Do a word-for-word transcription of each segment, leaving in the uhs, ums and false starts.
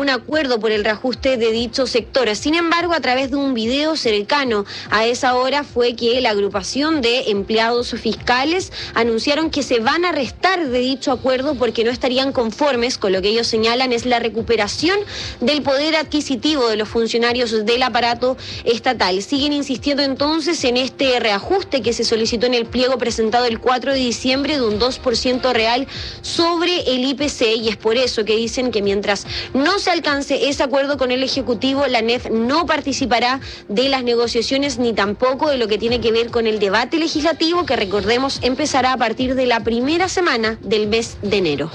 un acuerdo por el reajuste de dicho sector. Sin embargo, a través de un video cercano a esa hora fue que la agrupación de empleados fiscales anunciaron que se van a restar de dicho acuerdo porque no estarían conformes con lo que ellos señalan es la recuperación del poder adquisitivo de los funcionarios del aparato estatal. Siguen insistiendo entonces en este reajuste que se solicitó en el pliego presentado el cuatro de diciembre de un dos por ciento real sobre el I P C, y es por eso que dicen que mientras no se alcance ese acuerdo con el Ejecutivo, la N E F no participará de las negociaciones ni tampoco de lo que tiene que ver con el debate legislativo, que recordemos empezará a partir de la primera semana del mes de enero.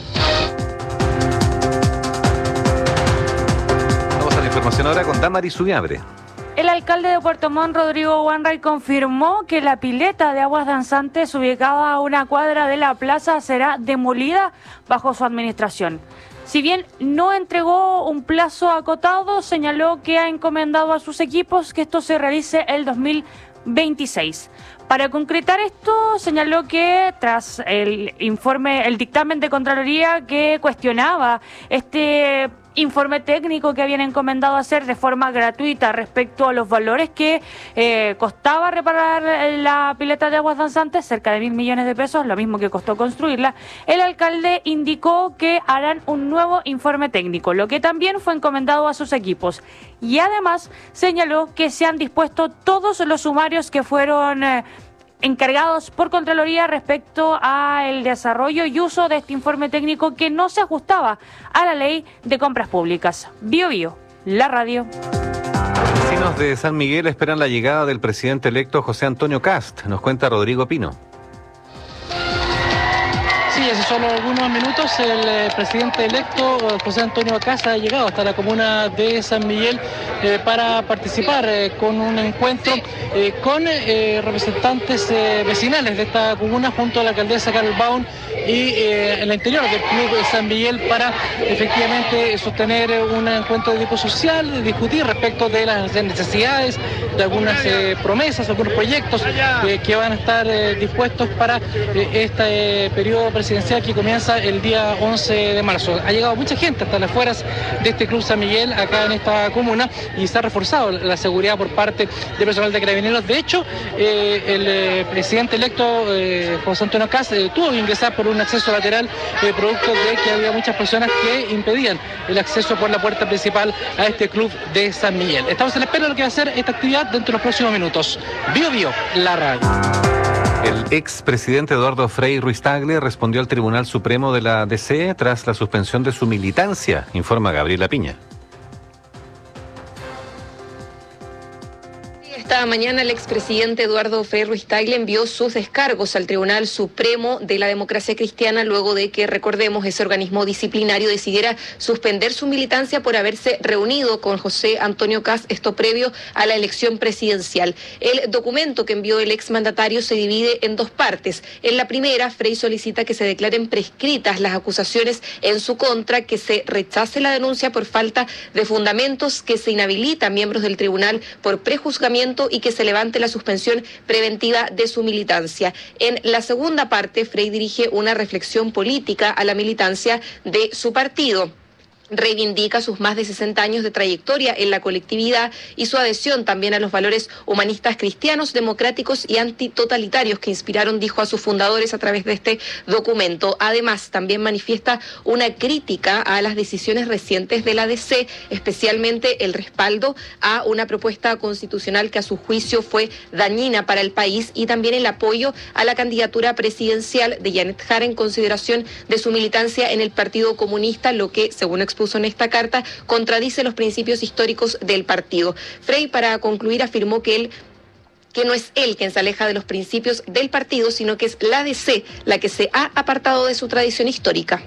Vamos a la información ahora con Damaris Subiabre. El alcalde de Puerto Montt, Rodrigo Wanray, confirmó que la pileta de aguas danzantes ubicada a una cuadra de la plaza será demolida bajo su administración. Si bien no entregó un plazo acotado, señaló que ha encomendado a sus equipos que esto se realice el dos mil veintiséis. Para concretar esto, señaló que tras el informe, el dictamen de Contraloría que cuestionaba este informe técnico que habían encomendado hacer de forma gratuita respecto a los valores que eh, costaba reparar la pileta de aguas danzantes, cerca de mil millones de pesos, lo mismo que costó construirla, el alcalde indicó que harán un nuevo informe técnico, lo que también fue encomendado a sus equipos. Y además señaló que se han dispuesto todos los sumarios que fueron eh, encargados por Contraloría respecto al desarrollo y uso de este informe técnico que no se ajustaba a la ley de compras públicas. Bio Bio, la radio. Los vecinos de San Miguel esperan la llegada del presidente electo José Antonio Kast, nos cuenta Rodrigo Pino. Sí, hace solo algunos minutos el eh, presidente electo José Antonio Kast ha llegado hasta la comuna de San Miguel eh, para participar eh, con un encuentro eh, con eh, representantes eh, vecinales de esta comuna junto a la alcaldesa Carol Baum y eh, en el interior del club de San Miguel para efectivamente sostener un encuentro de tipo social, de discutir respecto de las necesidades, de algunas eh, promesas, algunos proyectos eh, que van a estar eh, dispuestos para eh, este eh, periodo presidencial que comienza el día once de marzo. Ha llegado mucha gente hasta las afueras de este club San Miguel, acá en esta comuna, y se ha reforzado la seguridad por parte del personal de Carabineros. De hecho, eh, el eh, presidente electo eh, José Antonio Kast eh, tuvo que ingresar por un acceso lateral, eh, producto de que había muchas personas que impedían el acceso por la puerta principal a este club de San Miguel. Estamos en espera de lo que va a ser esta actividad dentro de los próximos minutos. Bio Bio, la radio. El expresidente Eduardo Frei Ruiz-Tagle respondió al Tribunal Supremo de la D C tras la suspensión de su militancia, informa Gabriela Piña. Esta mañana el expresidente Eduardo Frei Ruiz-Tagle envió sus descargos al Tribunal Supremo de la Democracia Cristiana luego de que, recordemos, ese organismo disciplinario decidiera suspender su militancia por haberse reunido con José Antonio Kast, esto previo a la elección presidencial. El documento que envió el exmandatario se divide en dos partes. En la primera, Frei solicita que se declaren prescritas las acusaciones en su contra, que se rechace la denuncia por falta de fundamentos, que se inhabilita a miembros del tribunal por prejuzgamiento y que se levante la suspensión preventiva de su militancia. En la segunda parte, Frei dirige una reflexión política a la militancia de su partido. Reivindica sus más de sesenta años de trayectoria en la colectividad y su adhesión también a los valores humanistas cristianos, democráticos y antitotalitarios que inspiraron, dijo, a sus fundadores a través de este documento. Además, también manifiesta una crítica a las decisiones recientes de la D C, especialmente el respaldo a una propuesta constitucional que a su juicio fue dañina para el país y también el apoyo a la candidatura presidencial de Janet Jara en consideración de su militancia en el Partido Comunista, lo que, según expuso en esta carta, contradice los principios históricos del partido. Frei, para concluir, afirmó que él que no es él quien se aleja de los principios del partido, sino que es la D C la que se ha apartado de su tradición histórica.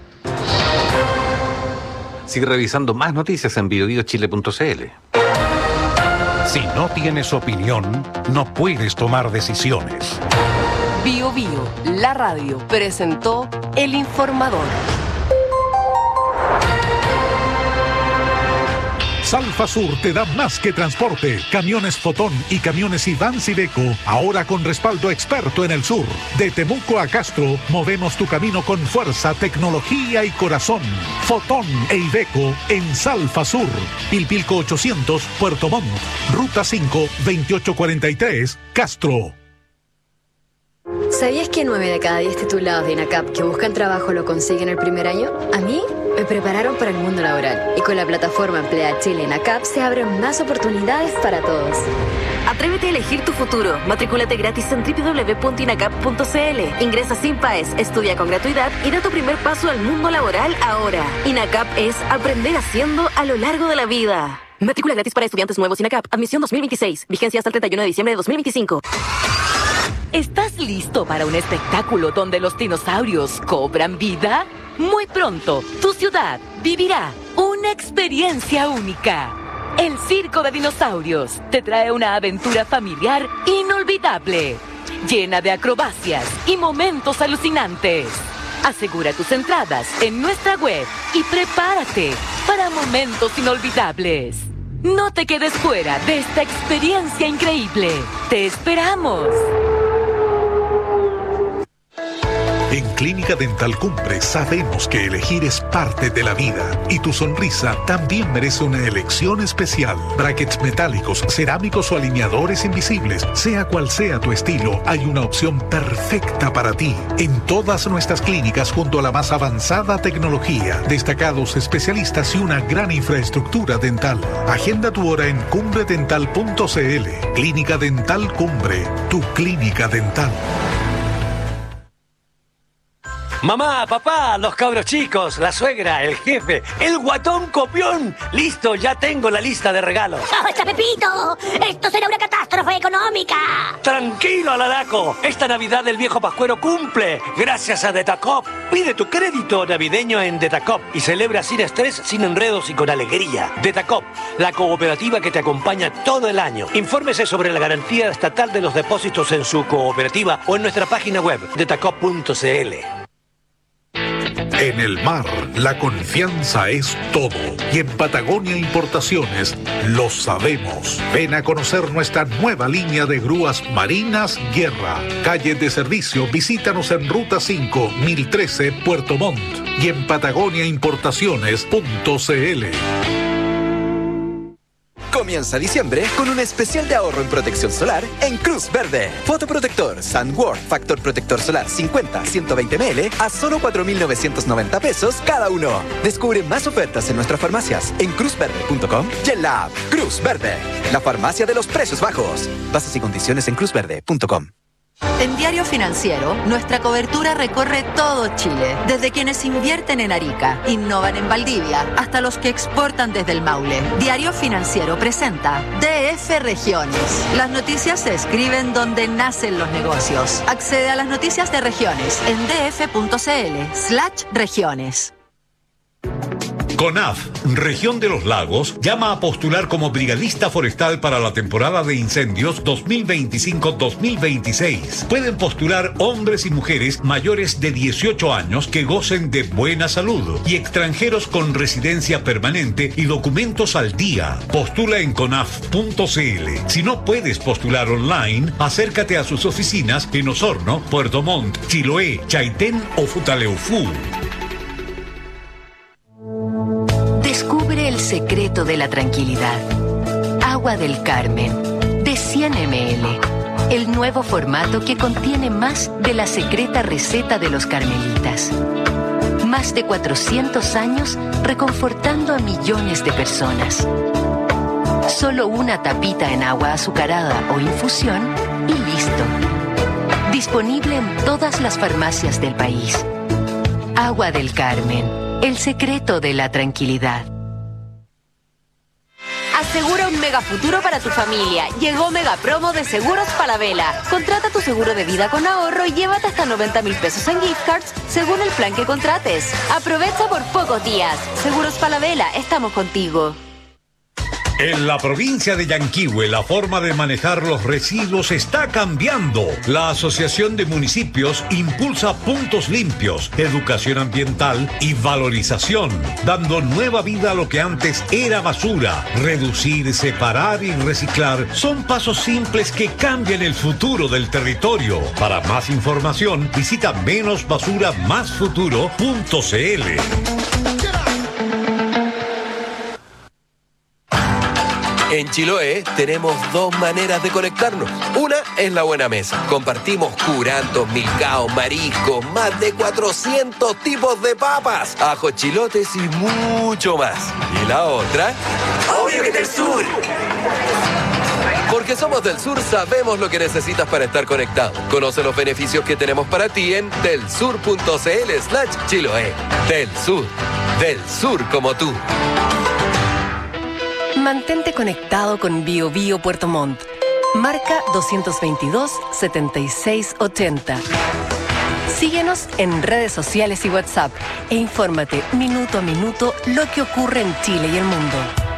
Sigue revisando más noticias en bio bio chile punto c l. Si no tienes opinión, no puedes tomar decisiones. Bio Bio, la radio, presentó El Informador. Salfa Sur te da más que transporte. Camiones Fotón y camiones Ivans Iveco, ahora con respaldo experto en el sur. De Temuco a Castro, movemos tu camino con fuerza, tecnología y corazón. Fotón e Iveco en Salfa Sur. Pilpilco ochocientos, Puerto Montt. Ruta cinco, veintiocho cuarenta y tres, Castro. ¿Sabías que nueve de cada diez titulados de INACAP que buscan trabajo lo consiguen el primer año? A mí me prepararon para el mundo laboral y con la plataforma Emplea Chile INACAP se abren más oportunidades para todos. Atrévete a elegir tu futuro. Matricúlate gratis en doble u doble u doble u punto inacap punto c l. Ingresa sin PAES, estudia con gratuidad y da tu primer paso al mundo laboral ahora. INACAP es aprender haciendo a lo largo de la vida. Matrícula gratis para estudiantes nuevos INACAP. Admisión dos mil veintiséis. Vigencia hasta el treinta y uno de diciembre de dos mil veinticinco. ¿Estás listo para un espectáculo donde los dinosaurios cobran vida? Muy pronto, tu ciudad vivirá una experiencia única. El Circo de Dinosaurios te trae una aventura familiar inolvidable, llena de acrobacias y momentos alucinantes. Asegura tus entradas en nuestra web y prepárate para momentos inolvidables. No te quedes fuera de esta experiencia increíble. ¡Te esperamos! En Clínica Dental Cumbre sabemos que elegir es parte de la vida y tu sonrisa también merece una elección especial. Brackets metálicos, cerámicos o alineadores invisibles, sea cual sea tu estilo, hay una opción perfecta para ti. En todas nuestras clínicas junto a la más avanzada tecnología, destacados especialistas y una gran infraestructura dental. Agenda tu hora en cumbre dental punto c l. Clínica Dental Cumbre, tu clínica dental. Mamá, papá, los cabros chicos, la suegra, el jefe, el guatón copión. Listo, ya tengo la lista de regalos. ¡Basta, Pepito! ¡Esto será una catástrofe económica! Tranquilo, Aladaco. Esta Navidad el viejo pascuero cumple. Gracias a Detacop. Pide tu crédito navideño en Detacop y celebra sin estrés, sin enredos y con alegría. Detacop, la cooperativa que te acompaña todo el año. Infórmese sobre la garantía estatal de los depósitos en su cooperativa o en nuestra página web, detacop punto c l. En el mar, la confianza es todo. Y en Patagonia Importaciones lo sabemos. Ven a conocer nuestra nueva línea de grúas Marinas Guerra. Calle de servicio, visítanos en Ruta cinco, mil trece, Puerto Montt. Y en patagonia importaciones punto c l. Comienza diciembre con un especial de ahorro en protección solar en Cruz Verde. Fotoprotector SunWard Factor Protector Solar cincuenta a ciento veinte mililitros a solo cuatro mil novecientos noventa pesos cada uno. Descubre más ofertas en nuestras farmacias en cruz verde punto com y en la app Cruz Verde, la farmacia de los precios bajos. Bases y condiciones en cruz verde punto com. En Diario Financiero, nuestra cobertura recorre todo Chile, desde quienes invierten en Arica, innovan en Valdivia, hasta los que exportan desde el Maule. Diario Financiero presenta D F Regiones. Las noticias se escriben donde nacen los negocios. Accede a las noticias de regiones en df punto c l slash regiones. CONAF, Región de los Lagos, llama a postular como brigadista forestal para la temporada de incendios dos mil veinticinco dos mil veintiséis. Pueden postular hombres y mujeres mayores de dieciocho años que gocen de buena salud y extranjeros con residencia permanente y documentos al día. Postula en conaf punto c l. Si no puedes postular online, acércate a sus oficinas en Osorno, Puerto Montt, Chiloé, Chaitén o Futaleufú. Descubre el secreto de la tranquilidad. Agua del Carmen, de cien mililitros. El nuevo formato que contiene más de la secreta receta de los carmelitas. Más de cuatrocientos años reconfortando a millones de personas. Solo una tapita en agua azucarada o infusión y listo. Disponible en todas las farmacias del país. Agua del Carmen. El secreto de la tranquilidad. Asegura un mega futuro para tu familia. Llegó Mega Promo de Seguros Falabella. Contrata tu seguro de vida con ahorro y llévate hasta noventa mil pesos en gift cards según el plan que contrates. Aprovecha por pocos días. Seguros Falabella, estamos contigo. En la provincia de Yanquihue, la forma de manejar los residuos está cambiando. La Asociación de Municipios impulsa puntos limpios, educación ambiental y valorización, dando nueva vida a lo que antes era basura. Reducir, separar y reciclar son pasos simples que cambian el futuro del territorio. Para más información, visita menos basura más futuro punto c l. En Chiloé tenemos dos maneras de conectarnos. Una es la buena mesa. Compartimos curantos, milcaos, mariscos, más de cuatrocientos tipos de papas, ajos, chilotes y mucho más. Y la otra, obvio que es del sur. Porque somos del sur, sabemos lo que necesitas para estar conectado. Conoce los beneficios que tenemos para ti en delsur punto c l slash Chiloé. Del sur, del sur como tú. Mantente conectado con Bio Bio Puerto Montt. Marca dos veintidós, setenta y seis ochenta. Síguenos en redes sociales y WhatsApp e infórmate minuto a minuto lo que ocurre en Chile y el mundo.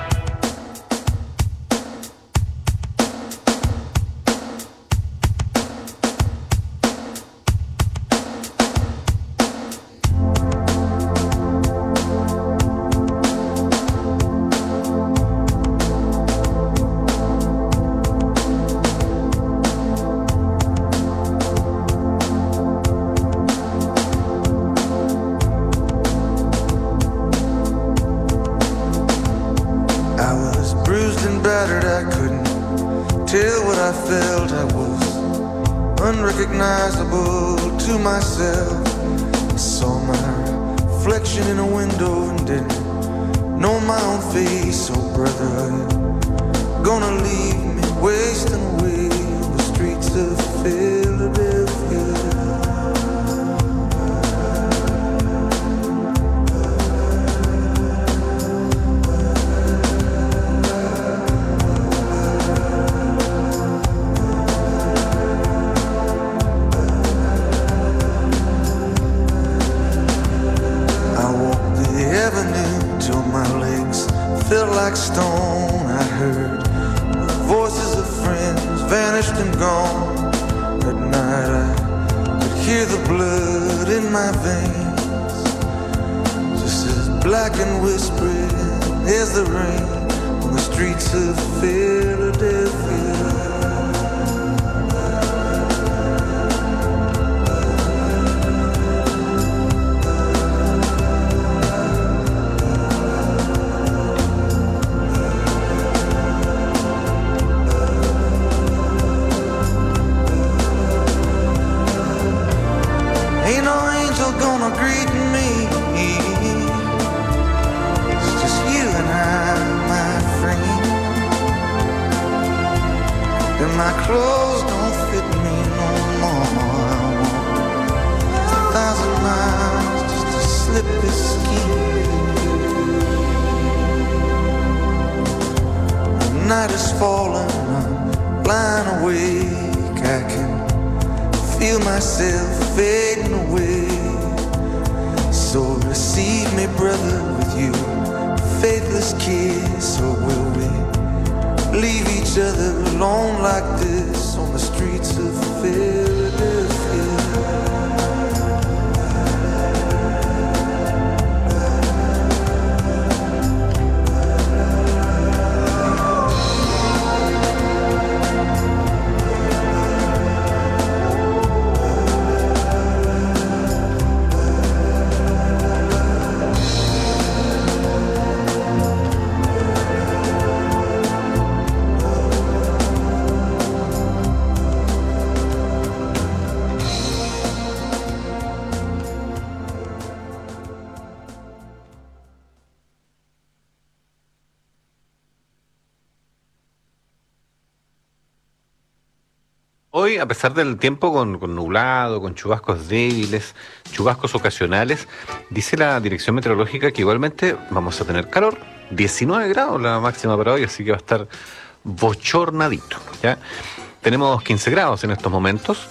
Hoy, a pesar del tiempo con, con nublado, con chubascos débiles, chubascos ocasionales, dice la Dirección Meteorológica que igualmente vamos a tener calor, diecinueve grados la máxima para hoy, así que va a estar bochornadito, ¿ya? Tenemos quince grados en estos momentos,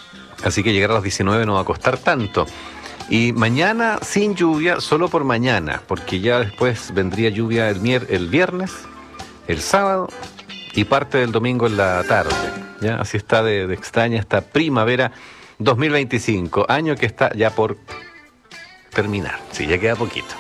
así que llegar a los diecinueve no va a costar tanto. Y mañana sin lluvia, solo por mañana, porque ya después vendría lluvia el, mier- el viernes, el sábado y parte del domingo en la tarde. ¿Ya? Así está de, de extraña esta primavera dos mil veinticinco, año que está ya por terminar. Sí, ya queda poquito.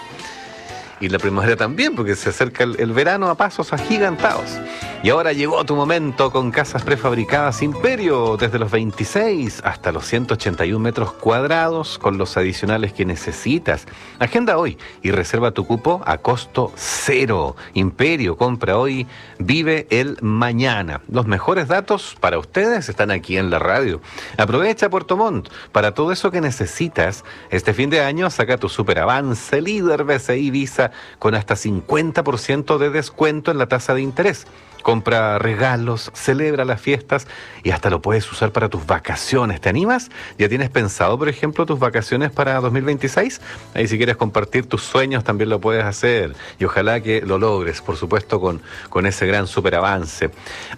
Y la primavera también, porque se acerca el, el verano a pasos agigantados. Y ahora llegó tu momento con casas prefabricadas Imperio, desde los veintiséis hasta los ciento ochenta y un metros cuadrados, con los adicionales que necesitas. Agenda hoy y reserva tu cupo a costo cero. Imperio, compra hoy, vive el mañana. Los mejores datos para ustedes están aquí en la radio. Aprovecha Puerto Montt para todo eso que necesitas. Este fin de año saca tu super avance líder B C I Visa con hasta cincuenta por ciento de descuento en la tasa de interés. Compra regalos, celebra las fiestas y hasta lo puedes usar para tus vacaciones. ¿Te animas? ¿Ya tienes pensado, por ejemplo, tus vacaciones para dos mil veintiséis? Ahí si quieres compartir tus sueños también lo puedes hacer y ojalá que lo logres, por supuesto, con, con ese gran superavance.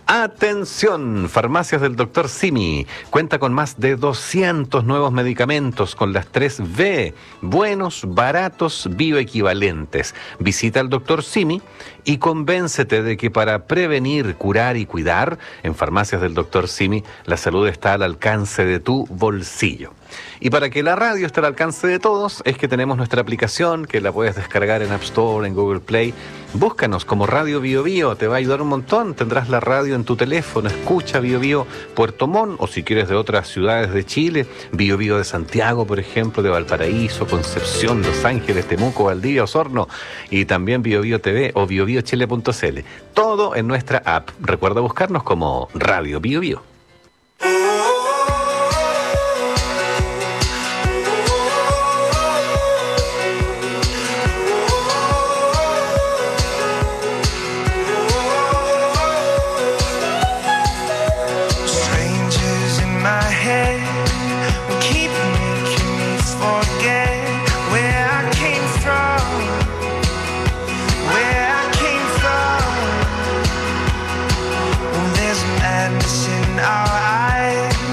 ¡Atención! Farmacias del doctor Simi cuenta con más de doscientos nuevos medicamentos con las tres B, buenos, baratos, bioequivalentes. Visita al doctor Simi y convéncete de que para prevenir, curar y cuidar, en Farmacias del doctor Simi, la salud está al alcance de tu bolsillo. Y para que la radio esté al alcance de todos, es que tenemos nuestra aplicación, que la puedes descargar en App Store, en Google Play. Búscanos como Radio Bio Bio, te va a ayudar un montón. Tendrás la radio en tu teléfono, escucha Bio Bio Puerto Montt, o si quieres de otras ciudades de Chile, Bio Bio de Santiago, por ejemplo, de Valparaíso, Concepción, Los Ángeles, Temuco, Valdivia, Osorno, y también Bio Bio T V o bio bio chile punto c l. Todo en nuestra app. Recuerda buscarnos como Radio Bio Bio. Our eyes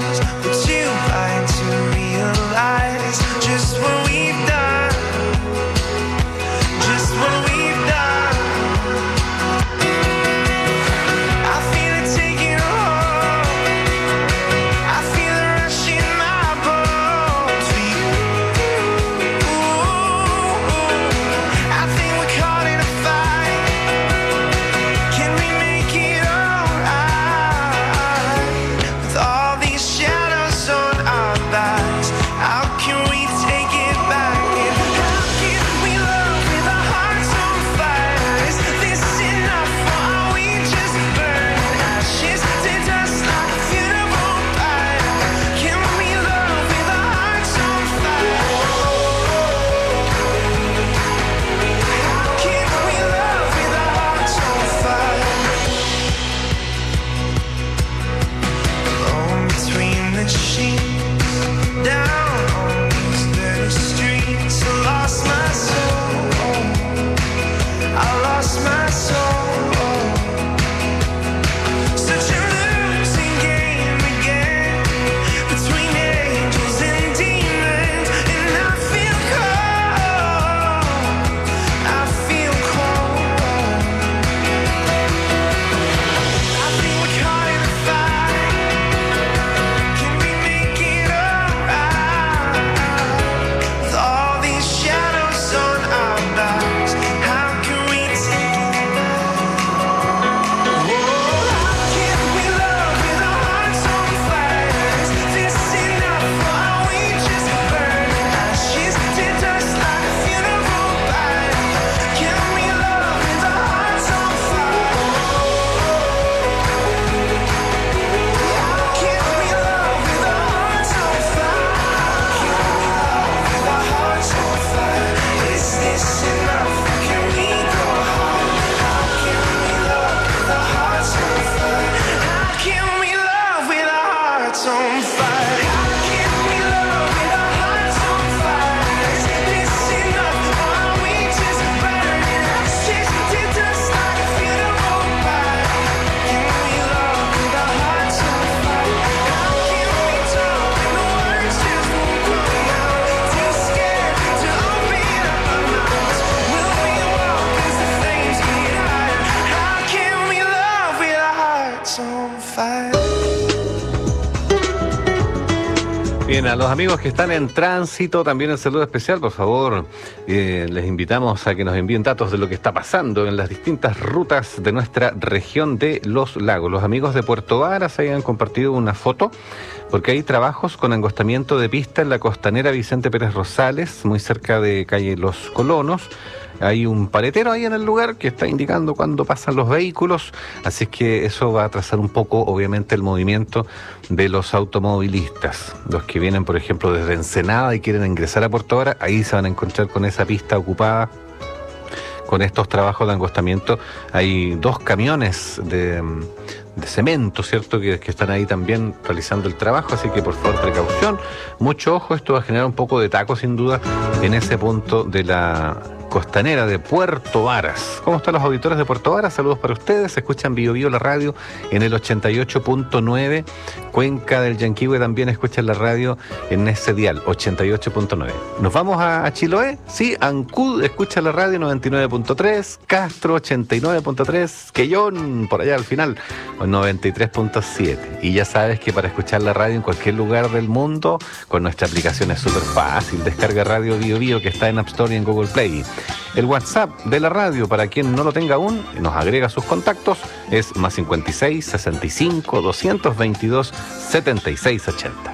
Bien, a los amigos que están en tránsito, también el saludo especial, por favor, eh, les invitamos a que nos envíen datos de lo que está pasando en las distintas rutas de nuestra región de Los Lagos. Los amigos de Puerto Varas hayan compartido una foto, porque hay trabajos con angostamiento de pista en la costanera Vicente Pérez Rosales, muy cerca de calle Los Colonos. Hay un paletero ahí en el lugar que está indicando cuándo pasan los vehículos, así es que eso va a atrasar un poco, obviamente, el movimiento de los automovilistas. Los que vienen, por ejemplo, desde Ensenada y quieren ingresar a Puerto Varas, ahí se van a encontrar con esa pista ocupada, con estos trabajos de angostamiento. Hay dos camiones de, de cemento, ¿cierto?, que, que están ahí también realizando el trabajo, así que por favor precaución, mucho ojo, esto va a generar un poco de taco sin duda en ese punto de la costanera de Puerto Varas. ¿Cómo están los auditores de Puerto Varas? Saludos para ustedes. Escuchan Bio Bio la radio en el ochenta y ocho punto nueve. Cuenca del Yanquihue también escuchan la radio en ese dial, ochenta y ocho punto nueve. ¿Nos vamos a, a Chiloé? Sí, Ancud escucha la radio noventa y nueve punto tres, Castro ochenta y nueve punto tres, Quellón por allá al final noventa y tres punto siete. Y ya sabes que para escuchar la radio en cualquier lugar del mundo, con nuestra aplicación es súper fácil. Descarga Radio Bio Bio, que está en App Store y en Google Play. El WhatsApp de la radio, para quien no lo tenga aún, nos agrega sus contactos, es más cincuenta y seis, sesenta y cinco, doscientos veintidós, setenta y seis ochenta.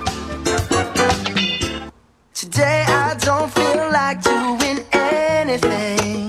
Today I don't feel like doing anything.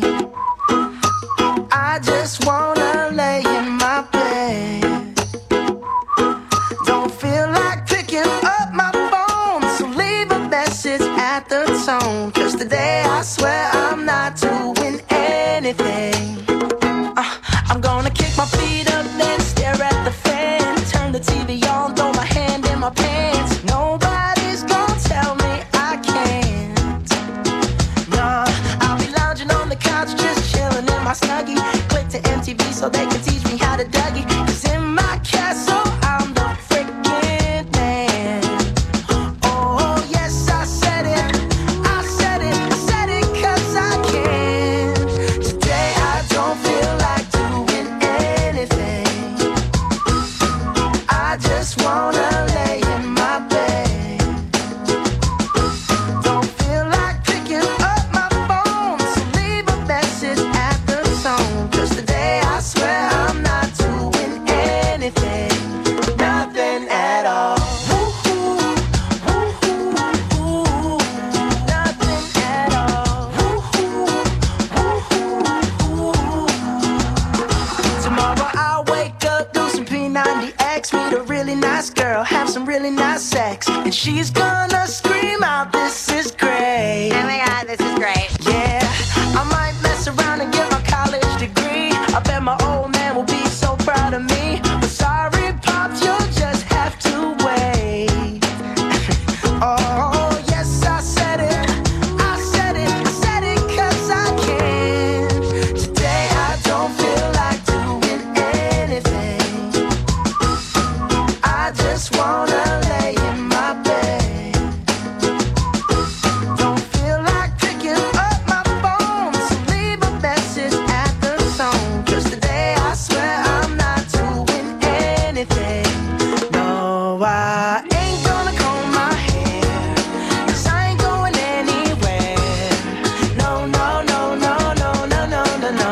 I just wanna lay in my bed. Don't feel like picking up my phone, so leave a message at the tone. Cause today I swear I'm not doing anything. uh, I'm gonna kick my feet up, then stare at the fan. Turn the T V on, throw my hand in my pants. Nobody's gonna tell me I can't. Nah, I'll be lounging on the couch, just chilling in my Snuggie. Click to M T V so they can teach me how to Dougie. Cause in my castle I'm the freaking man. Oh yes, I said it, I said it, I said it cause I can. Today I don't feel like doing anything. I just wanna lay in my bed. Don't feel like picking up my phone, so leave a message at the tone. Cause today I swear I'm not doing anything. Nothing at all. Woo-hoo, woo-hoo, woo-hoo. Nothing at all. Woo-hoo, woo-hoo, woo-hoo. Tomorrow I'll wake up, do some P ninety X, meet a really nice girl, have some really nice sex, and she's gonna scream out, this is great. Oh my god, this is great. Yeah, I might mess around and get my college degree. I bet my old man will be so proud of me. But sorry, Pops, you'll just have to wait. Oh, yes, I said it, I said it, I said it cause I can. Today I don't feel like doing anything. I just wanna lay in my bed. Don't feel like picking up my phone, so leave a message at the tone. Cause today I swear I'm not doing anything. No, I ain't gonna comb my hair, cause I ain't going anywhere. No, no, no, no, no, no, no, no, no.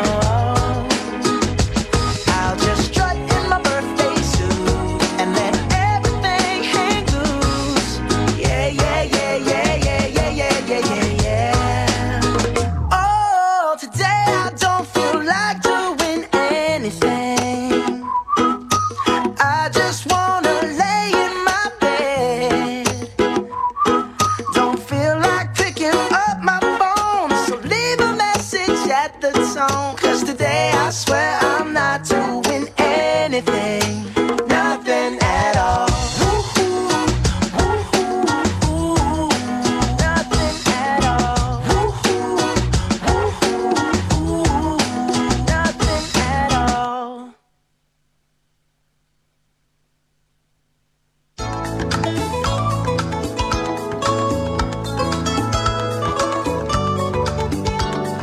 I'll just strut in my birthday suit and let everything hang loose. Yeah, yeah, yeah, yeah, yeah, yeah, yeah, yeah, yeah, yeah. Oh, today I don't feel like doing anything. I just wanna lay in my bed. Don't feel like picking up my phone, so leave a message at the tone. Cause today I swear I'm not doing anything. Nothing at all. Woo-hoo, woo-hoo, woo-hoo. Nothing at all. Woo-hoo, woo-hoo, woo-hoo. Nothing at all.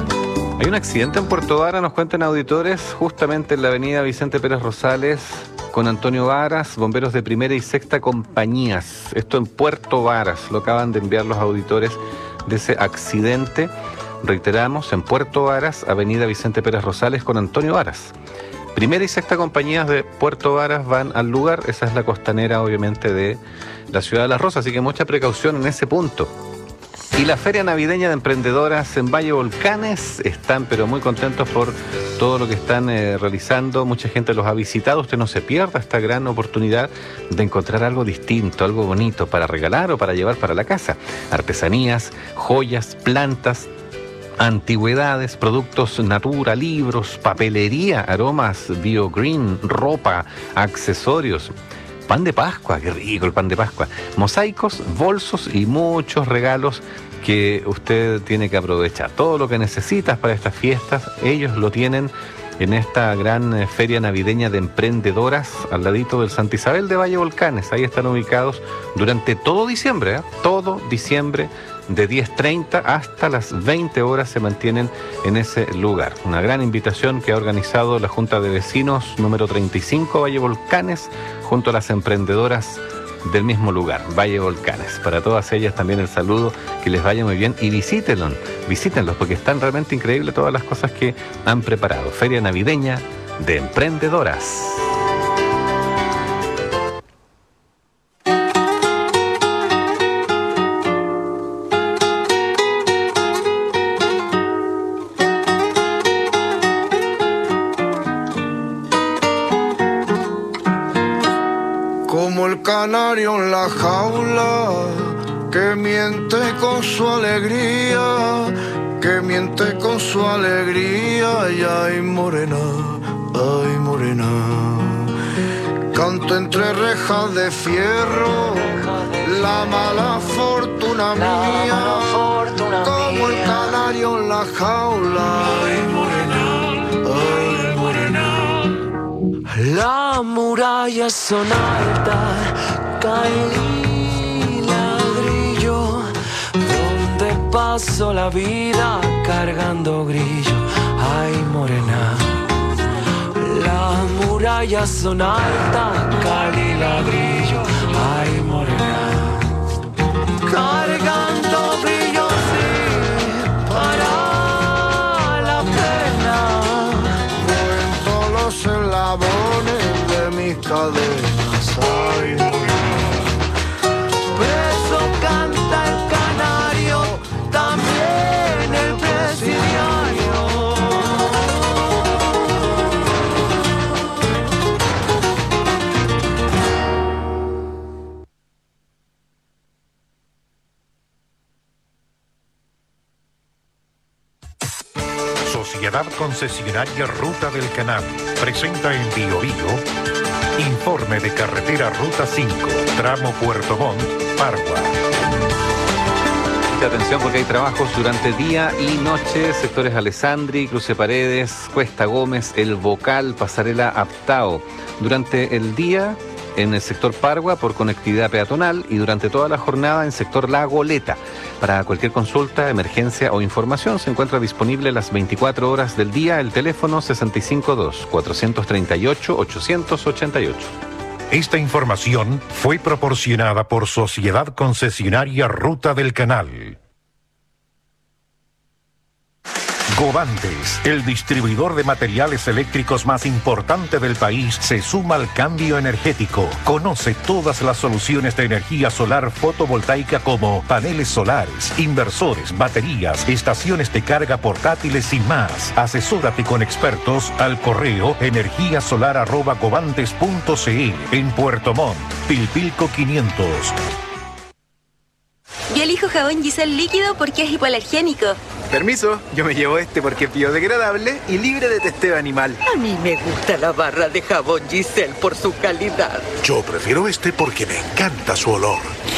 Hay un accidente en Puerto Varas, nos cuentan auditores, justamente en la avenida Vicente Pérez Rosales, con Antonio Varas, bomberos de primera y sexta compañías. Esto en Puerto Varas, lo acaban de enviar los auditores de ese accidente. Reiteramos, en Puerto Varas, avenida Vicente Pérez Rosales con Antonio Varas. Primera y sexta compañías de Puerto Varas van al lugar. Esa es la costanera, obviamente, de la ciudad de Las Rosas, así que mucha precaución en ese punto. Y la Feria Navideña de Emprendedoras en Valle Volcanes están pero muy contentos por todo lo que están eh, realizando. Mucha gente los ha visitado. Usted no se pierda esta gran oportunidad de encontrar algo distinto, algo bonito para regalar o para llevar para la casa. Artesanías, joyas, plantas, antigüedades, productos natura, libros, papelería, aromas, biogreen, ropa, accesorios. Pan de Pascua, qué rico el pan de Pascua. Mosaicos, bolsos y muchos regalos que usted tiene que aprovechar. Todo lo que necesitas para estas fiestas, ellos lo tienen en esta gran feria navideña de emprendedoras al ladito del Santa Isabel de Valle Volcanes. Ahí están ubicados durante todo diciembre, ¿eh? todo diciembre, de diez treinta hasta las veinte horas se mantienen en ese lugar. Una gran invitación que ha organizado la Junta de Vecinos número treinta y cinco Valle Volcanes junto a las emprendedoras del mismo lugar, Valle Volcanes. Para todas ellas también el saludo, que les vaya muy bien y visítenlos, visítenlos porque están realmente increíbles todas las cosas que han preparado. Feria Navideña de Emprendedoras. Canario en la jaula, que miente con su alegría, que miente con su alegría, y ay morena, ay morena. Canto entre rejas de fierro, la mala fortuna mía, como el canario en la jaula, ay morena, ay morena. Las murallas son altas, caen ladrillo, donde paso la vida cargando grillo. Ay morena, las murallas son altas, caen ladrillo. Ay morena, cargando brillo sí, para la pena. Cuento los eslabones de mis cadenas, ay morena. Preso canta el canario, también el presidiario. Sociedad Concesionaria Ruta del Canal presenta en Bio Bio informe de carretera Ruta cinco, tramo Puerto Montt, Pargua. Atención porque hay trabajos durante día y noche, sectores Alessandri, Cruce Paredes, Cuesta Gómez, El Bocal, Pasarela Aptao. Durante el día en el sector Pargua por conectividad peatonal y durante toda la jornada en sector La Goleta. Para cualquier consulta, emergencia o información se encuentra disponible las veinticuatro horas del día el teléfono sesenta y cinco dos, cuatrocientos treinta y ocho, ochocientos ochenta y ocho. Esta información fue proporcionada por Sociedad Concesionaria Ruta del Canal. Govantes, el distribuidor de materiales eléctricos más importante del país, se suma al cambio energético. Conoce todas las soluciones de energía solar fotovoltaica como paneles solares, inversores, baterías, estaciones de carga portátiles y más. Asesórate con expertos al correo energía solar arroba govantes punto c l en Puerto Montt, Pilpilco quinientos. Yo elijo jabón Giselle líquido porque es hipoalergénico. Permiso, yo me llevo este porque es biodegradable y libre de testeo animal. A mí me gusta la barra de jabón Giselle por su calidad. Yo prefiero este porque me encanta su olor.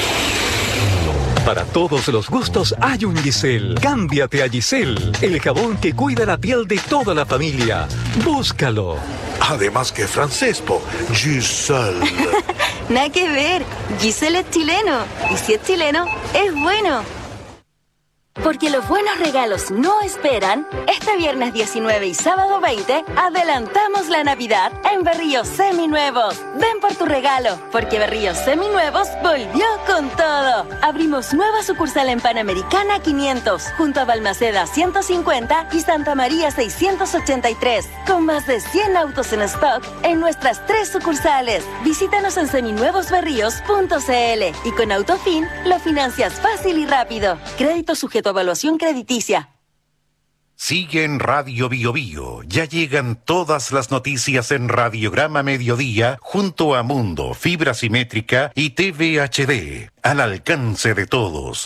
Para todos los gustos hay un Giselle. Cámbiate a Giselle, el jabón que cuida la piel de toda la familia. Búscalo. Además que francés, po. Giselle. Nada que ver. Giselle es chileno. Y si es chileno, es bueno. Porque los buenos regalos no esperan, este viernes diecinueve y sábado veinte adelantamos la Navidad en Berríos Seminuevos. Ven por tu regalo, porque Berríos Seminuevos volvió con todo. Abrimos nueva sucursal en Panamericana quinientos, junto a Balmaceda ciento cincuenta y Santa María seiscientos ochenta y tres, con más de cien autos en stock en nuestras tres sucursales. Visítanos en seminuevos berríos punto c l y con Autofin lo financias fácil y rápido. Crédito sujeto a evaluación crediticia. Sigue en Radio Bio Bio. Ya llegan todas las noticias en Radiograma Mediodía junto a Mundo, Fibra Simétrica y T V H D. Al alcance de todos.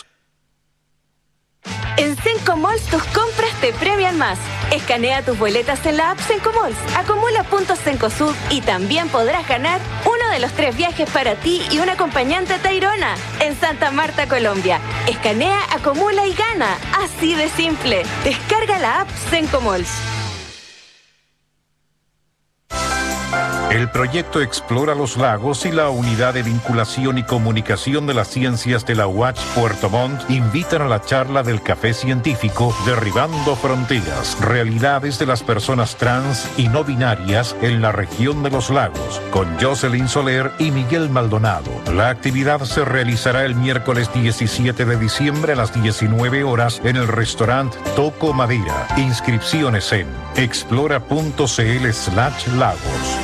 En Sencomalls tus compras te premian más. Escanea tus boletas en la app Sencomalls, acumula puntos Cencosud y también podrás ganar uno de los tres viajes para ti y un acompañante a Tayrona en Santa Marta, Colombia. Escanea, acumula y gana. Así de simple. Descarga la app Sencomalls. El proyecto Explora los Lagos y la Unidad de Vinculación y Comunicación de las Ciencias de la U A C H Puerto Montt invitan a la charla del Café Científico Derribando Fronteras, Realidades de las Personas Trans y No Binarias en la Región de los Lagos, con Jocelyn Soler y Miguel Maldonado. La actividad se realizará el miércoles diecisiete de diciembre a las diecinueve horas en el restaurante Toco Madera. Inscripciones en explora.cl slash lagos.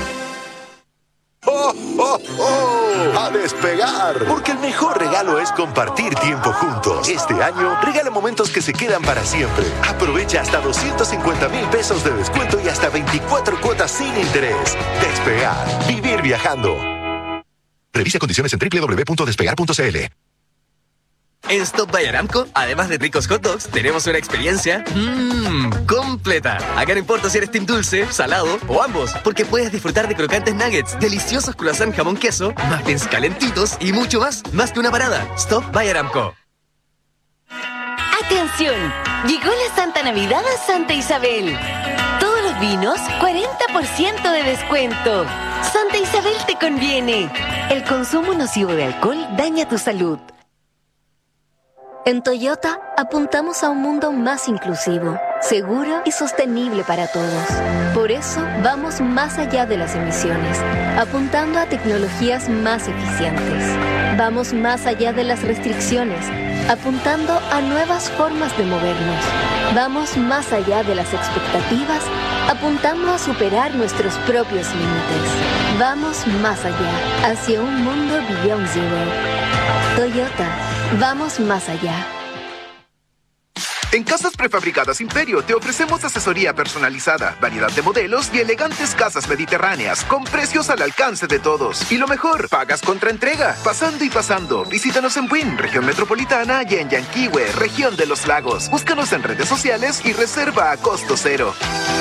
¡Oh, oh, oh! ¡A despegar! Porque el mejor regalo es compartir tiempo juntos. Este año, regala momentos que se quedan para siempre. Aprovecha hasta doscientos cincuenta mil pesos de descuento y hasta veinticuatro cuotas sin interés. Despegar. Vivir viajando. Revisa condiciones en doble u doble u doble u punto despegar punto c l. En Stop by Aramco, además de ricos hot dogs, tenemos una experiencia mmm, completa. Acá no importa si eres team dulce, salado o ambos, porque puedes disfrutar de crocantes nuggets, deliciosos croissant jamón queso, muffins calentitos y mucho más, más que una parada. Stop by Aramco. ¡Atención! Llegó la Santa Navidad a Santa Isabel. Todos los vinos, cuarenta por ciento de descuento. Santa Isabel te conviene. El consumo nocivo de alcohol daña tu salud. En Toyota apuntamos a un mundo más inclusivo, seguro y sostenible para todos. Por eso vamos más allá de las emisiones, apuntando a tecnologías más eficientes. Vamos más allá de las restricciones, apuntando a nuevas formas de movernos. Vamos más allá de las expectativas, apuntando a superar nuestros propios límites. Vamos más allá, hacia un mundo Beyond Zero. Toyota. Vamos más allá. En Casas Prefabricadas Imperio te ofrecemos asesoría personalizada, variedad de modelos y elegantes casas mediterráneas con precios al alcance de todos. Y lo mejor, pagas contra entrega, pasando y pasando. Visítanos en Buin, región metropolitana, y en Yanquihue, región de los lagos. Búscanos en redes sociales y reserva a costo cero.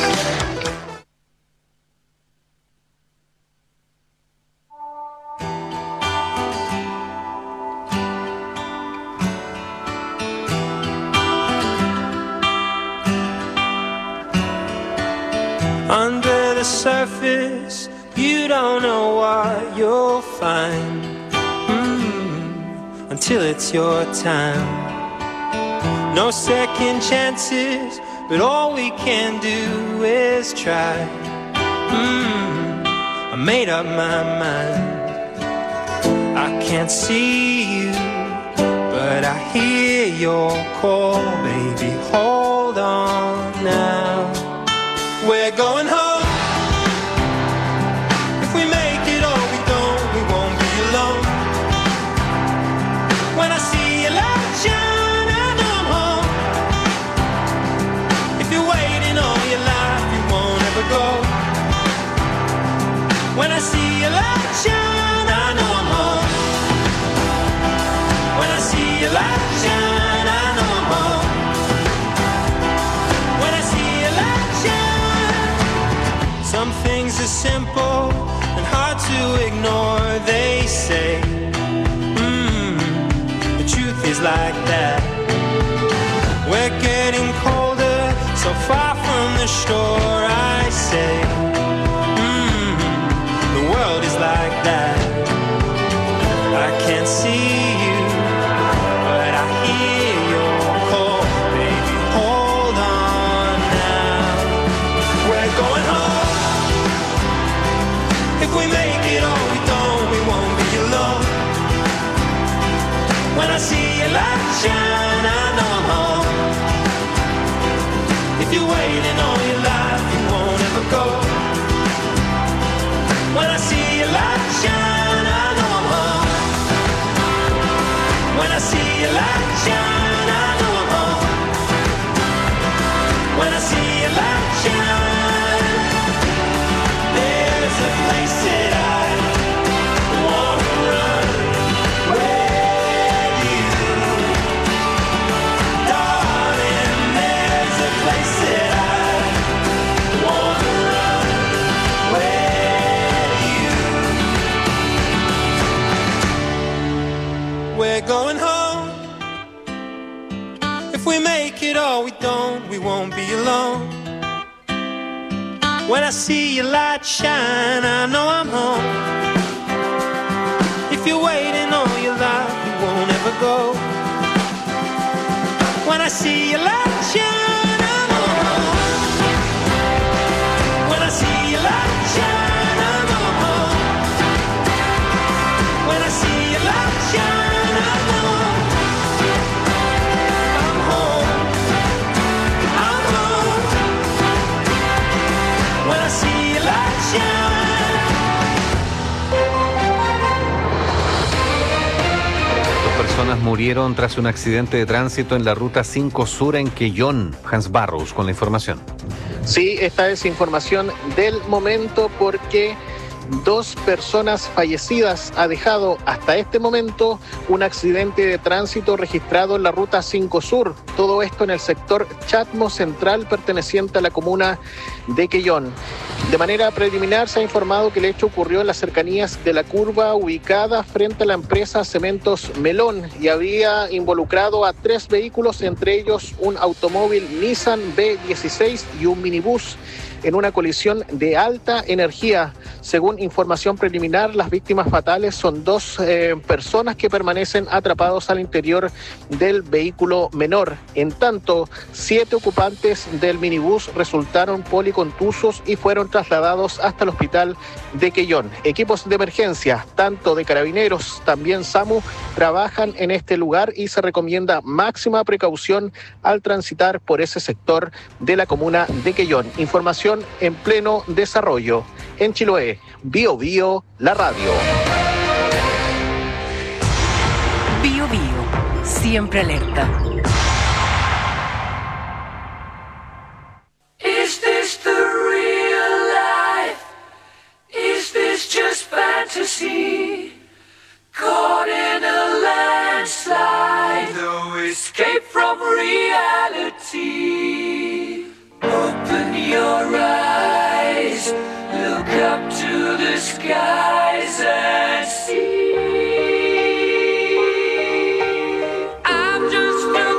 Under the surface, you don't know what you'll find mm, until it's your time. No second chances, but all we can do is try. Mm, I made up my mind. I can't see you, but I hear your call, baby. Hold on now. We're going home. If we make it or we don't, we won't be alone. When I see your light shine, I know I'm home. If you're waiting all your life, you won't ever go. When I see your light shine, I know I'm home. When I see your light shine, I know I'm home. When I see your light shine. Some things are simple and hard to ignore, they say. Mm, the truth is like that. We're getting colder, so far from the shore, I say. Mm, the world is like that. I can't see you, but I hear your call. light shine, I know I'm home. If you're waiting all your life, you won't ever go. When I see your light shine, I know I'm home. When I see your light shine, I know I'm home. When I see your light shine, there's a place that I wanna run with you, darling. There's a place that I wanna run with you. We're going home. If we make it or we don't, we won't be alone. When I see your light shine, I know I'm home. If you're waiting all your life, you won't ever go. When I see your light shine, I know I'm home. When I see your light shine, I know I'm home. When I see your light shine, I know I'm home. I'm home. When I see your light shine. Dos personas murieron tras un accidente de tránsito en la ruta cinco Sur en Quellón. Hans Barrows con la información. Sí, esta es información del momento porque dos personas fallecidas ha dejado hasta este momento un accidente de tránsito registrado en la ruta cinco Sur. Todo esto en el sector Chatmo Central perteneciente a la comuna de Quellón. De manera preliminar se ha informado que el hecho ocurrió en las cercanías de la curva ubicada frente a la empresa Cementos Melón y había involucrado a tres vehículos, entre ellos un automóvil Nissan B dieciséis y un minibús, en una colisión de alta energía. Según información preliminar, las víctimas fatales son dos eh, personas que permanecen atrapados al interior del vehículo menor. En tanto, siete ocupantes del minibús resultaron policontusos y fueron trasladados hasta el hospital de Quellón. Equipos de emergencia, tanto de Carabineros, también SAMU, trabajan en este lugar y se recomienda máxima precaución al transitar por ese sector de la comuna de Quellón. Información en pleno desarrollo. En Chiloé, Bio Bio, la radio. Bio Bio, siempre alerta. Is this the real life? Is this just fantasy? Caught in a landslide, no escape from reality. Open your eyes, look up to the skies and see. I'm just a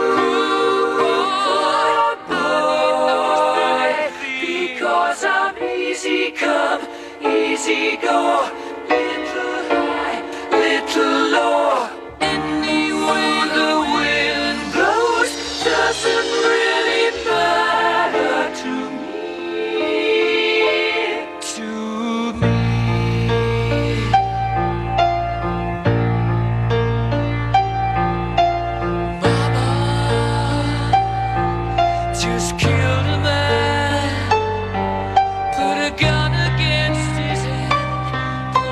poor boy, because I'm easy come, easy go, little high, little low. Any way the wind blows doesn't really matter to me, to me. Mama just killed a man, put a gun against his head,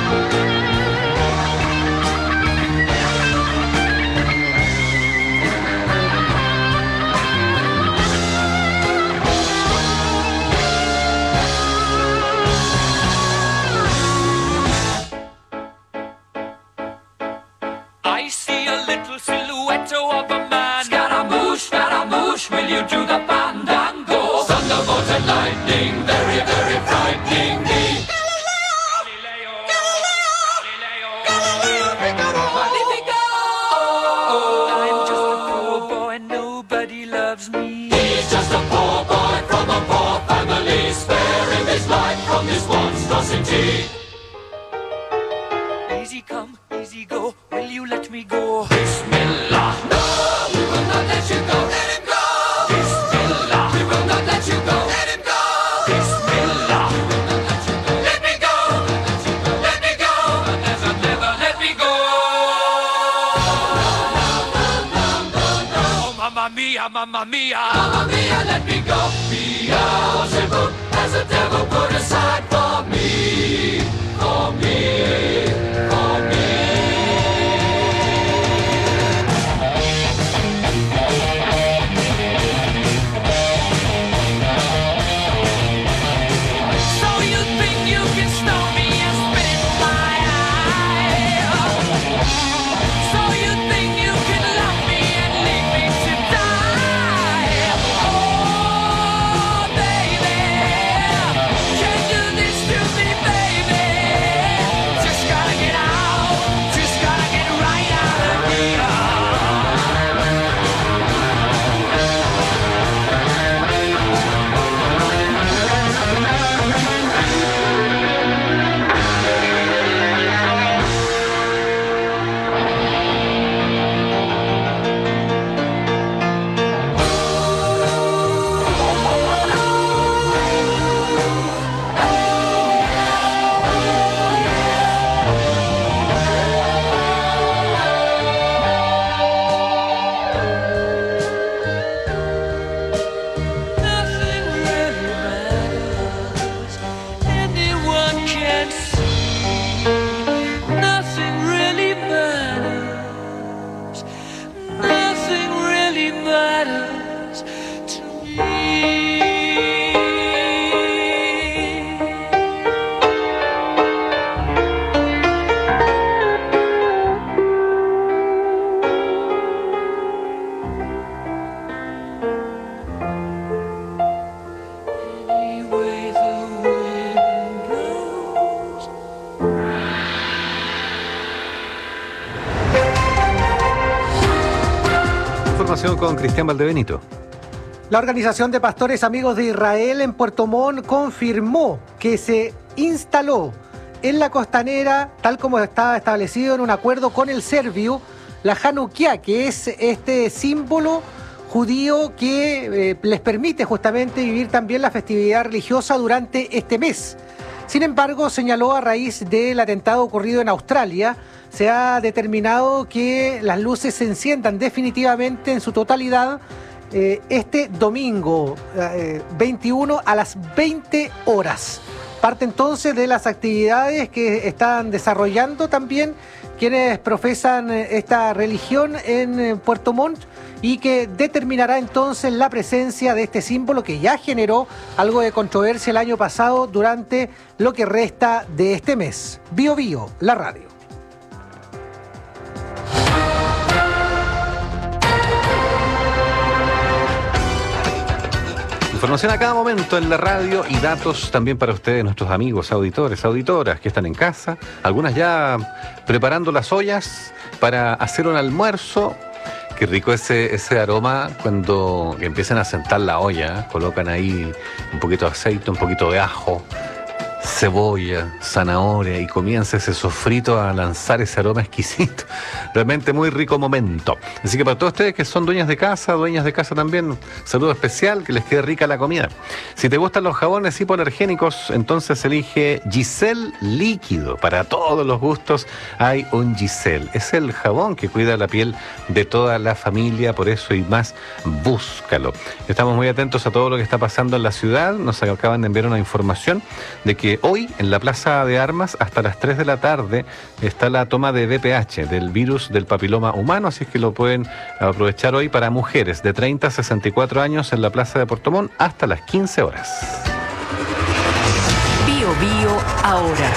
I see a little silhouette of a man. Scaramouche, Scaramouche, will you do the fandango? Thunderbolt and lightning, very, very frightening me. Galileo, Galileo, Galileo, Magnifico! I'm just a poor boy, nobody loves me. He's just a poor boy from a poor family, sparing his life from this monstrosity. Easy come, easy go, will you let me go? Bismillah, no, we will not let you go. Let him go. Bismillah, we will not let you go. Let him go. Bismillah, we will not let you go. Let me go. Let me go. Never, never let me go. Oh, mamma mia, mamma mia, mamma mia, let me go. Beelzebub has a devil put aside for me, for me, for me. So you think you can stone me and spit in my eye? So you think you can love me and leave me to die? Oh, baby, can't do this to me, baby. Just gotta get out, just gotta get right out of here. Nothing really matters. Anyone can see. Nothing really matters. Nothing really matters to me. Anyway the wind blows. Información con Cristian Valdebenito. La Organización de Pastores Amigos de Israel en Puerto Montt confirmó que se instaló en la costanera, tal como estaba establecido en un acuerdo con el Serviu, la Hanukkah, que es este símbolo judío que eh, les permite justamente vivir también la festividad religiosa durante este mes. Sin embargo, señaló, a raíz del atentado ocurrido en Australia, se ha determinado que las luces se enciendan definitivamente en su totalidad eh, este domingo eh, veintiuno a las veinte horas. Parte entonces de las actividades que están desarrollando también quienes profesan esta religión en Puerto Montt, y que determinará entonces la presencia de este símbolo que ya generó algo de controversia el año pasado durante lo que resta de este mes. Bio Bio, la radio. Información a cada momento en la radio y datos también para ustedes, nuestros amigos, auditores, auditoras que están en casa, algunas ya preparando las ollas para hacer un almuerzo. Qué rico ese, ese aroma cuando empiezan a sentar la olla, ¿eh? Colocan ahí un poquito de aceite, un poquito de ajo, cebolla, zanahoria, y comienza ese sofrito a lanzar ese aroma exquisito. Realmente muy rico momento. Así que para todos ustedes que son dueñas de casa, dueñas de casa también, saludo especial, que les quede rica la comida. Si te gustan los jabones hipoalergénicos, entonces elige Giselle Líquido. Para todos los gustos hay un Giselle. Es el jabón que cuida la piel de toda la familia, por eso y más, búscalo. Estamos muy atentos a todo lo que está pasando en la ciudad. Nos acaban de enviar una información de que porque hoy en la Plaza de Armas hasta las tres de la tarde está la toma de V P H, del virus del papiloma humano, así es que lo pueden aprovechar hoy para mujeres de treinta a sesenta y cuatro años en la Plaza de Puerto Montt hasta las quince horas. Bio Bio ahora.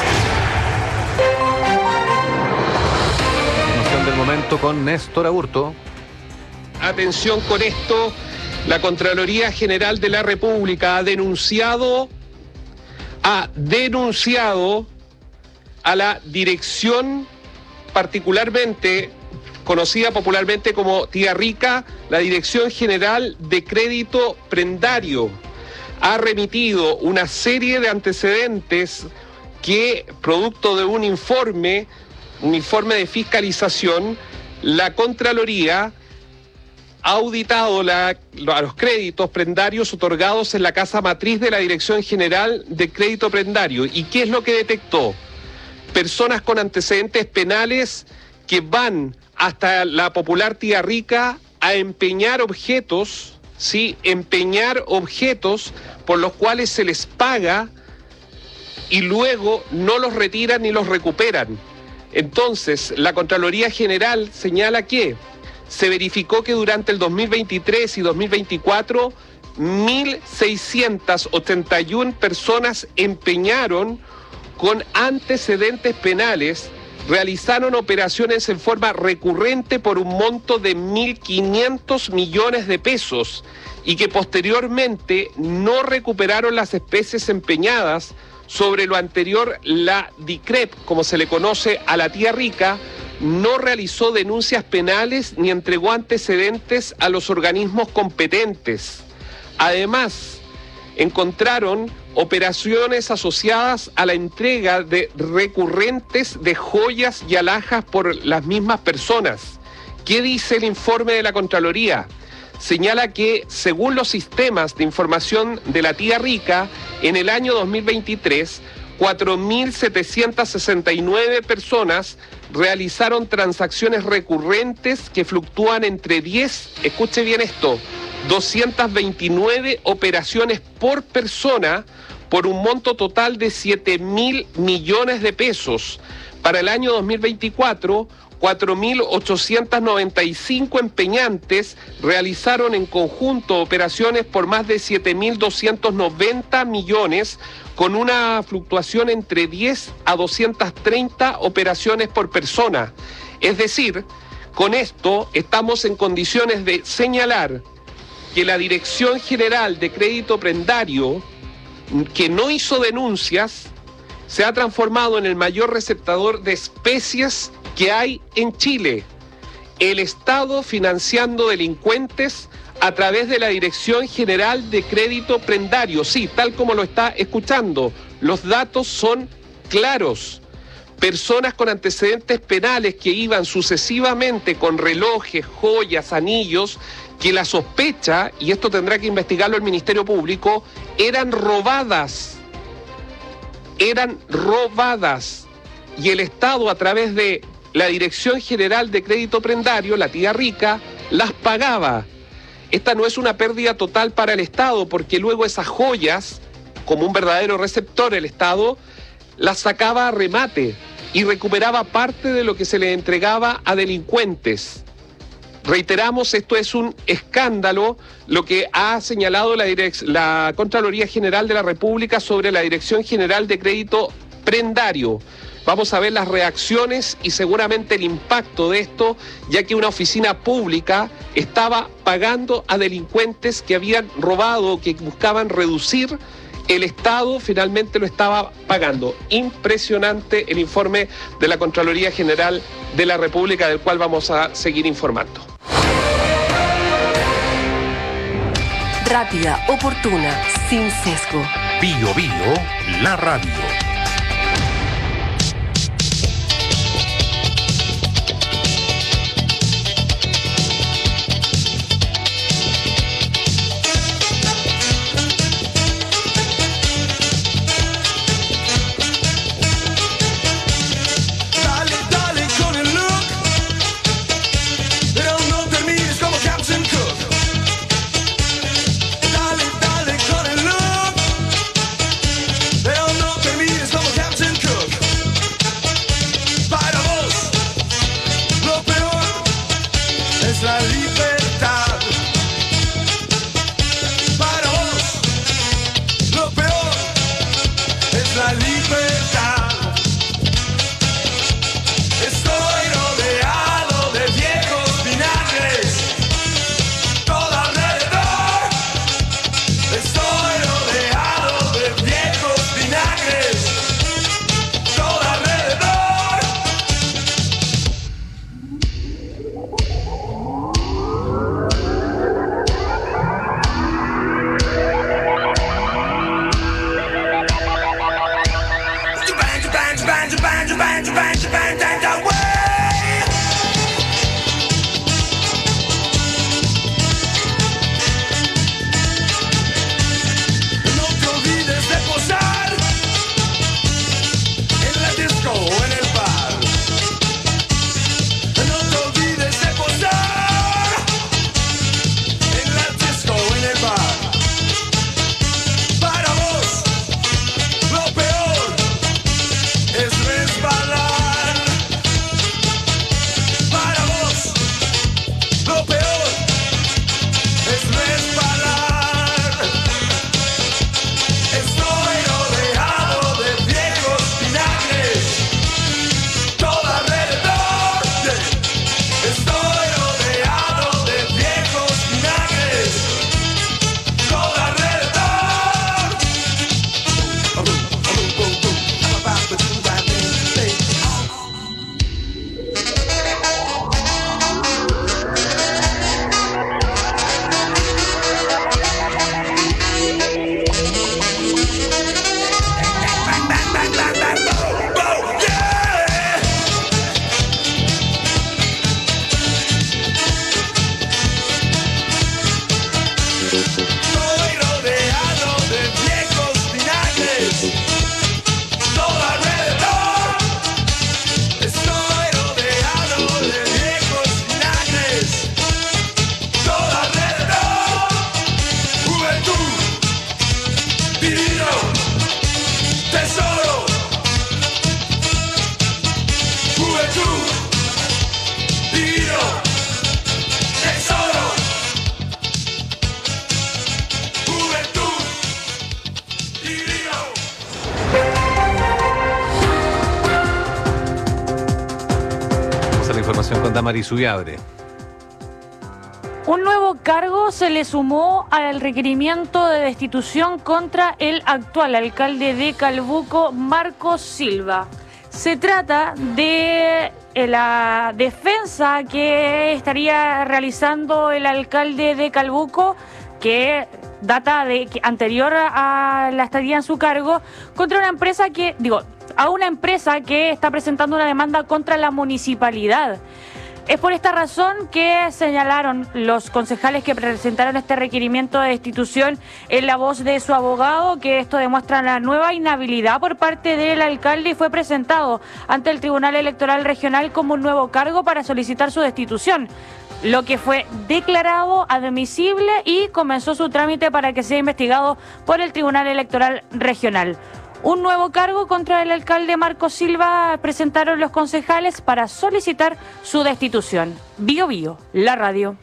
Información del momento con Néstor Aburto. Atención con esto, la Contraloría General de la República ha denunciado, ha denunciado a la dirección particularmente conocida popularmente como Tía Rica, la Dirección General de Crédito Prendario. Ha remitido una serie de antecedentes que, producto de un informe, un informe de fiscalización, la Contraloría ha auditado la, a los créditos prendarios otorgados en la casa matriz de la Dirección General de Crédito Prendario. ¿Y qué es lo que detectó? Personas con antecedentes penales que van hasta la popular Tía Rica a empeñar objetos, ¿sí? Empeñar objetos por los cuales se les paga y luego no los retiran ni los recuperan. Entonces, la Contraloría General señala que se verificó que durante el dos mil veintitrés y dos mil veinticuatro, mil seiscientas ochenta y una personas empeñaron con antecedentes penales, realizaron operaciones en forma recurrente por un monto de mil quinientos millones de pesos y que posteriormente no recuperaron las especies empeñadas. Sobre lo anterior, la DICREP, como se le conoce a la Tía Rica, no realizó denuncias penales ni entregó antecedentes a los organismos competentes. Además, encontraron operaciones asociadas a la entrega de recurrentes de joyas y alhajas por las mismas personas. ¿Qué dice el informe de la Contraloría? Señala que, según los sistemas de información de la Tía Rica, en el año dos mil veintitrés, cuatro mil setecientas sesenta y nueve personas realizaron transacciones recurrentes que fluctúan entre diez, escuche bien esto, doscientas veintinueve operaciones por persona por un monto total de siete mil millones de pesos. Para el año dos mil veinticuatro, cuatro mil ochocientos noventa y cinco empeñantes realizaron en conjunto operaciones por más de siete mil doscientos noventa millones, con una fluctuación entre diez a doscientas treinta operaciones por persona. Es decir, con esto estamos en condiciones de señalar que la Dirección General de Crédito Prendario, que no hizo denuncias, se ha transformado en el mayor receptador de especies que hay en Chile. El Estado financiando delincuentes a través de la Dirección General de Crédito Prendario. Sí, tal como lo está escuchando, los datos son claros. Personas con antecedentes penales que iban sucesivamente con relojes, joyas, anillos, que la sospecha, y esto tendrá que investigarlo el Ministerio Público, eran robadas. Eran robadas. Y el Estado, a través de la Dirección General de Crédito Prendario, la Tía Rica, las pagaba. Esta no es una pérdida total para el Estado, porque luego esas joyas, como un verdadero receptor, el Estado las sacaba a remate y recuperaba parte de lo que se le entregaba a delincuentes. Reiteramos, esto es un escándalo, lo que ha señalado la, direc- la Contraloría General de la República sobre la Dirección General de Crédito Prendario. Vamos a ver las reacciones y seguramente el impacto de esto, ya que una oficina pública estaba pagando a delincuentes que habían robado, que buscaban reducir. El Estado finalmente lo estaba pagando. Impresionante el informe de la Contraloría General de la República, del cual vamos a seguir informando. Rápida, oportuna, sin sesgo. Bio Bio, la radio. Dale, dale con el look, pero no termines es la libertad. Para vos, lo peor es la libertad. Estoy rodeado de viejos vinagres, todo alrededor. Estoy rodeado de viejos vinagres, todo alrededor. Japan, Japan, Japan, Japan, Japan, Japan, Japan, Japan, way. No te olvides de posar en la disco o en el bar. No te olvides de posar en la disco o en el bar. Para vos, lo peor es resbalar. Para vos, lo peor es resbalar. Estoy rodeado de viejos vinagres, todo alrededor. Estoy rodeado de viejos vinagres, todo alrededor. Estoy rodeado de viejos vinagres, todo alrededor. Estoy rodeado de viejos vinagres, todo alrededor. Juventud, divino, tesoro. Juventud, divino, tesoro. Juventud, divino. Vamos a la información con Damaris Ubiabre. Un nuevo cargo se le sumó al requerimiento de destitución contra el actual alcalde de Calbuco, Marcos Silva. Se trata de eh, la defensa que estaría realizando el alcalde de Calbuco, que data de que anterior a la estadía en su cargo, contra una empresa que, digo, a una empresa que está presentando una demanda contra la municipalidad. Es por esta razón que señalaron los concejales que presentaron este requerimiento de destitución en la voz de su abogado que esto demuestra la nueva inhabilidad por parte del alcalde y fue presentado ante el Tribunal Electoral Regional como un nuevo cargo para solicitar su destitución, lo que fue declarado admisible y comenzó su trámite para que sea investigado por el Tribunal Electoral Regional. Un nuevo cargo contra el alcalde Marcos Silva presentaron los concejales para solicitar su destitución. Bio Bio, la radio.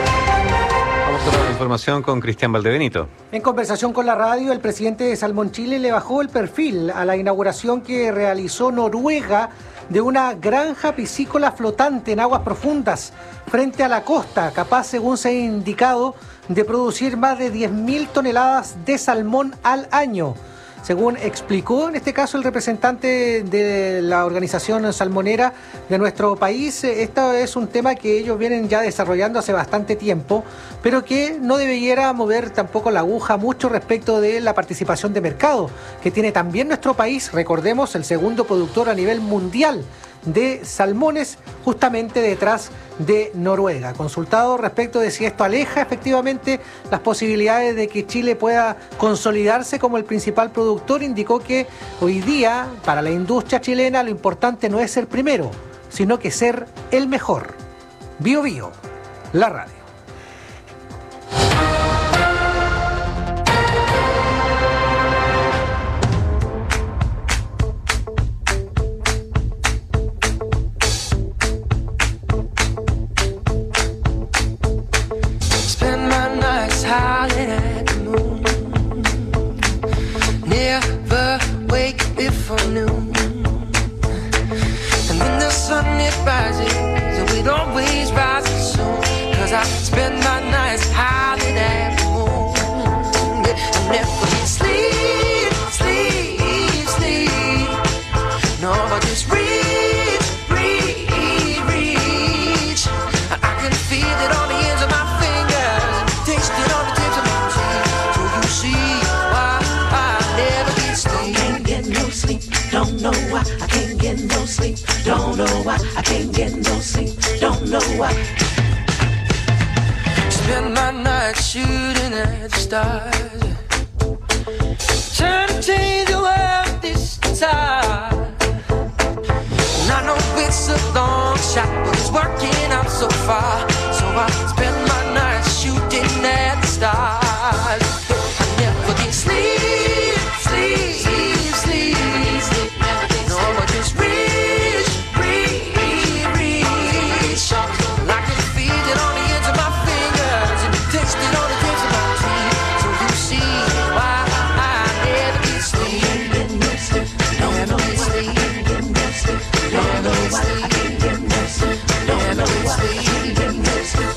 Vamos a la información con Cristian Valdebenito. En conversación con la radio, el presidente de Salmón Chile le bajó el perfil a la inauguración que realizó Noruega de una granja piscícola flotante en aguas profundas frente a la costa, capaz, según se ha indicado, de producir más de diez mil toneladas de salmón al año. Según explicó en este caso el representante de la organización salmonera de nuestro país, esto es un tema que ellos vienen ya desarrollando hace bastante tiempo, pero que no debiera mover tampoco la aguja mucho respecto de la participación de mercado, que tiene también nuestro país, recordemos, el segundo productor a nivel mundial de salmones, justamente detrás de Noruega. Consultado respecto de si esto aleja efectivamente las posibilidades de que Chile pueda consolidarse como el principal productor, indicó que hoy día para la industria chilena lo importante no es ser primero, sino que ser el mejor. Bio Bio, la radio. sun it rises, and it always rises soon. Cause I spend my nights howling at the moon. Yeah, I never get sleep, sleep, sleep. No, I just reach, reach, reach. I can feel it on the ends of my fingers, taste it on the tips of my teeth. So you see why I never get sleep. Can't get no sleep, don't know why. I can't get no sleep, don't know why. I can't get no sleep, don't know why. Spend my night shooting at the stars, trying to change the world this time. And I know it's a long shot, but it's working out so far. So I spend my night shooting at the stars. I never get sleep, sleep, sleep, sleep, sleep. No, I just reach, reach, reach. I can feel it on the ends of my fingers and taste it on the tips of my teeth. So you see why I never get sleep. Never get sleep. Never get sleep. Never get sleep.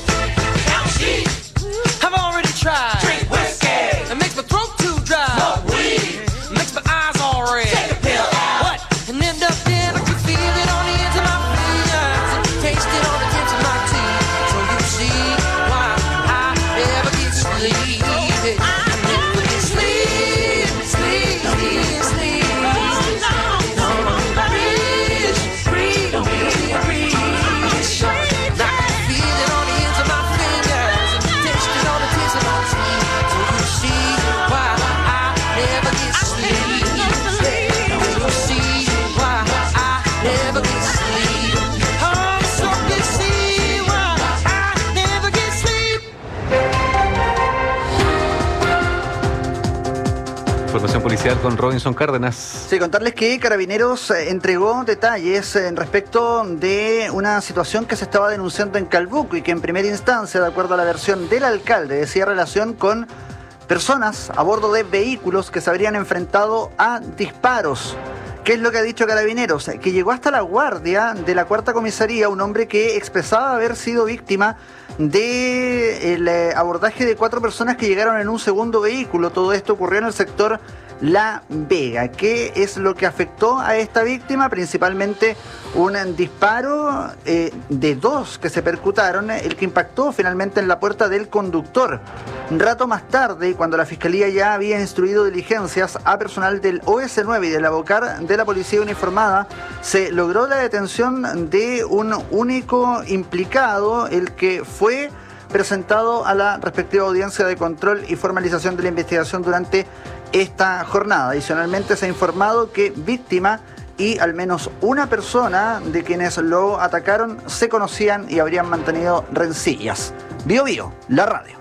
I've already tried. Drink whiskey. It makes my throat too dry. Smoke weed. It makes my eyes all red. Take a pill out. What? And end up then I can feel it on the ends of my fingers and taste it on the tips of my teeth. So you see why I never get sleep. I never get sleep, sleep, sleep, sleep. No, reach, reach, reach, reach. I can feel it on the ends of my fingers and taste it on the tips of my teeth. So you see why I never get sleep. You see why I never get sleep. Oh, so you see why I never get sleep. Información policial con Robinson Cárdenas. Sí, contarles que Carabineros eh, entregó detalles en respecto de una situación que se estaba denunciando en Calbuco y que en primera instancia, de acuerdo a la versión del alcalde, decía relación con personas a bordo de vehículos que se habrían enfrentado a disparos. ¿Qué es lo que ha dicho Carabineros? Que llegó hasta la guardia de la cuarta comisaría un hombre que expresaba haber sido víctima del eh, abordaje de cuatro personas que llegaron en un segundo vehículo. Todo esto ocurrió en el sector La Vega. ¿Qué es lo que afectó a esta víctima? Principalmente un disparo eh, de dos que se percutaron, el que impactó finalmente en la puerta del conductor. Un rato más tarde, cuando la Fiscalía ya había instruido diligencias a personal del O S nueve y de la Bocar de la Policía Uniformada, se logró la detención de un único implicado, el que fue presentado a la respectiva audiencia de control y formalización de la investigación durante esta jornada. Adicionalmente se ha informado que víctima y al menos una persona de quienes lo atacaron se conocían y habrían mantenido rencillas. Bio Bio, la radio.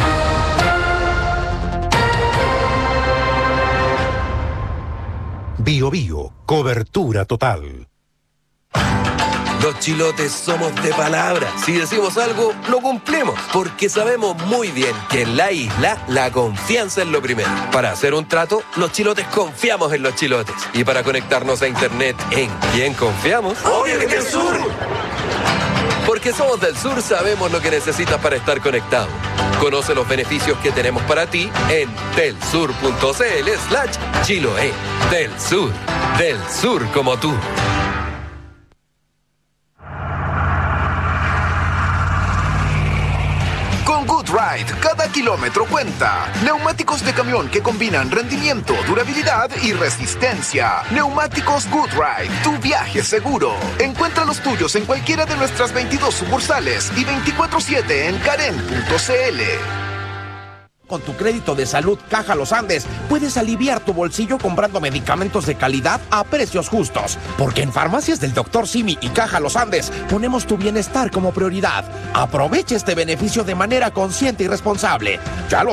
Bio Bio, cobertura total. Los chilotes somos de palabra. Si decimos algo, lo cumplimos. Porque sabemos muy bien que en la isla la confianza es lo primero. Para hacer un trato, los chilotes confiamos en los chilotes. Y para conectarnos a internet, ¿en quién confiamos? ¡Obvio que en el sur! Porque somos del sur, sabemos lo que necesitas para estar conectado. Conoce los beneficios que tenemos para ti en telsur.cl slash Chiloé. Del sur, del sur como tú. Con Good Ride, cada kilómetro cuenta. Neumáticos de camión que combinan rendimiento, durabilidad y resistencia. Neumáticos Good Ride, tu viaje seguro. Encuentra los tuyos en cualquiera de nuestras veintidós sucursales y veinticuatro siete en Karen punto cl. Con tu crédito de salud Caja Los Andes, puedes aliviar tu bolsillo comprando medicamentos de calidad a precios justos. Porque en Farmacias del doctor Simi y Caja Los Andes ponemos tu bienestar como prioridad. Aprovecha este beneficio de manera consciente y responsable. Ya lo